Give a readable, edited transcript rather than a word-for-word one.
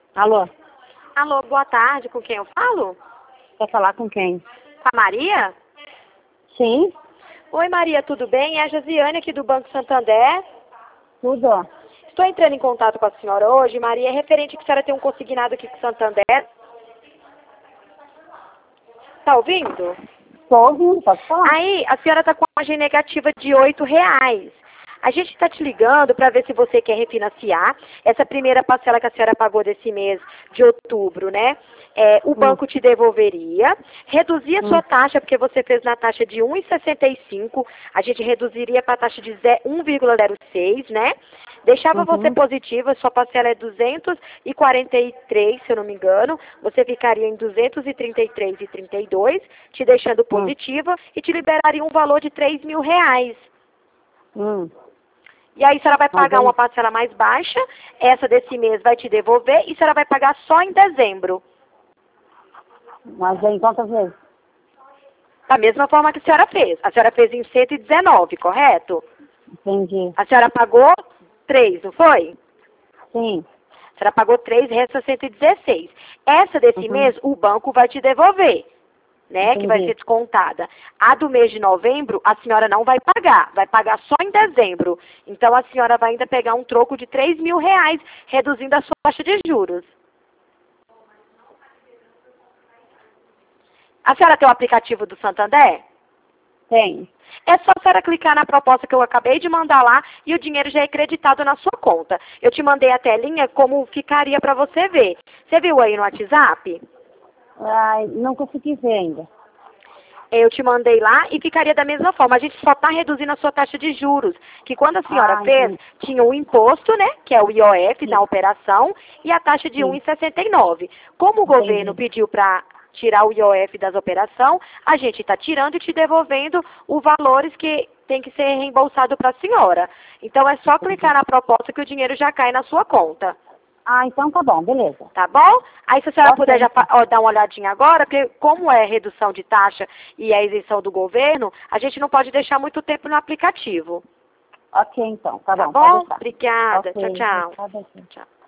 Alô, Alô, boa tarde, com quem eu falo? quer falar com quem? Com a Maria? Sim, Oi Maria, tudo bem? É a Josiane aqui do Banco Santander. tudo. Estou entrando em contato com a senhora hoje, Maria, é referente que a senhora tem um consignado aqui com o Santander. Tá ouvindo? Estou ouvindo, pode falar. Aí, a senhora está com a margem negativa de R$ 8. A gente está te ligando para ver se você quer refinanciar essa primeira parcela que a senhora pagou desse mês de outubro, né? O banco te devolveria, reduzia a sua taxa, porque você fez na taxa de 1,65, a gente reduziria para a taxa de 1,06, né? Deixava você positiva, sua parcela é 243, se eu não me engano, você ficaria em 233,32, te deixando positiva e te liberaria um valor de R$ 3.000. E aí a senhora vai pagar uma parcela mais baixa, essa desse mês vai te devolver e a senhora vai pagar só em dezembro. Mas em quantas vezes? Da mesma forma que a senhora fez. A senhora fez em 119, correto? Entendi. A senhora pagou 3, não foi? Sim. A senhora pagou 3, resta 116. Essa desse mês, o banco vai te devolver, né? Entendi. Que vai ser descontada. A do mês de novembro, a senhora não vai pagar só em dezembro. Então a senhora vai ainda pegar um troco de R$ 3.000, reduzindo a sua taxa de juros. A senhora tem o aplicativo do Santander? Tem. É só a senhora clicar na proposta que eu acabei de mandar lá e o dinheiro já é creditado na sua conta. Eu te mandei a telinha como ficaria para você ver. Você viu aí no WhatsApp? Ai, não consegui ver ainda. Eu te mandei lá e ficaria da mesma forma. A gente só está reduzindo a sua taxa de juros. Que quando a senhora fez, tinha o imposto, né? Que é o IOF da operação, e a taxa de 1,69. Como o governo pediu para tirar o IOF das operações, a gente está tirando e te devolvendo os valores que tem que ser reembolsado para a senhora. Então é só clicar na proposta que o dinheiro já cai na sua conta. Ah, então tá bom, beleza. Tá bom? Aí se a senhora puder já dar uma olhadinha agora, porque como é redução de taxa e a isenção do governo, a gente não pode deixar muito tempo no aplicativo. Ok, então, tá bom. Tá bom? Pode deixar. Obrigada. Ok, Tchau, tchau. pode deixar. Tchau.